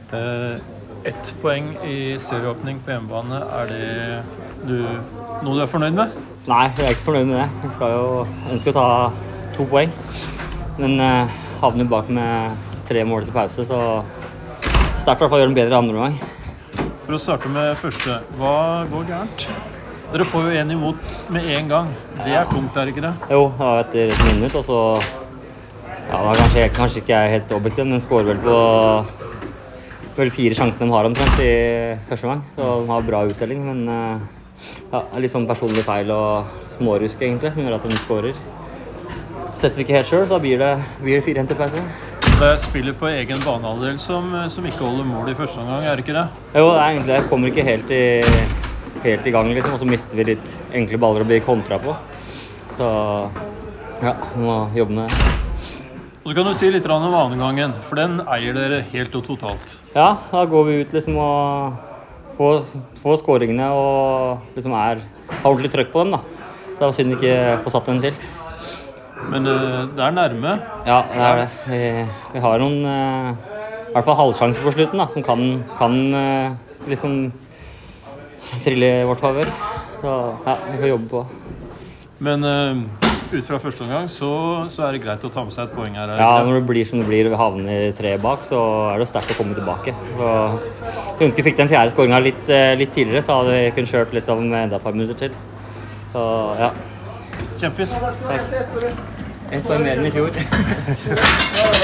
Ett poeng i serieåpning på hjemmebane, noe du er fornøyd med? Nei, jeg er ikke fornøyd med det. Vi skal jo ønske å ta 2 poeng, men havner bak med 3 mål til pause, så sterkt i hvert fall gjøre den bedre andre gang. For å starte med første, hva går gærent? Dere får jo en imot med en gang. Det er tungt, er ikke det? Jo, det var etter 1 minutt, og så ja, det var kanskje ikke jeg helt objektiv, men skårer vel på 4 sjanser de har omtrent i første gang, så de har bra uttelling, men ja, litt sånn personlig feil og smårusk egentlig, som gjør at de skårer. Setter vi ikke helt selv, så blir det 4-1 til pause. Det er spillet på egen banehalvdel som ikke holder mål i første omgang, er det ikke det? Jo, det er egentlig det. Kommer ikke helt i gang, liksom, og så mister vi litt enkle baller å bli kontra på. Så ja, vi må jobbe med det. Og så kan du si litt om vanegangen, for den eier dere helt og totalt. Ja, da går vi ut liksom og får skåringene og liksom har ordentlig trøkk på dem da. Så det var synd ikke få satt den til. Men det er nærme. Ja, det er det. Vi har noen, i hvert fall halvsjanser på slutten da, som kan liksom trille i vårt favør. Så ja, vi får jobbe på. Men ut fra første omgang så er det greit å ta med seg et poeng her. Ja, når det blir som det blir og vi havner 3 bak, så er det sterkt å komme tilbake. Så jeg ønsker vi fikk den 4. skåringen litt tidligere, så hadde vi kunnet kjørt liksom enda et par minutter til. Så ja. Kjempefint. Takk. 1 poeng mer enn i fjor.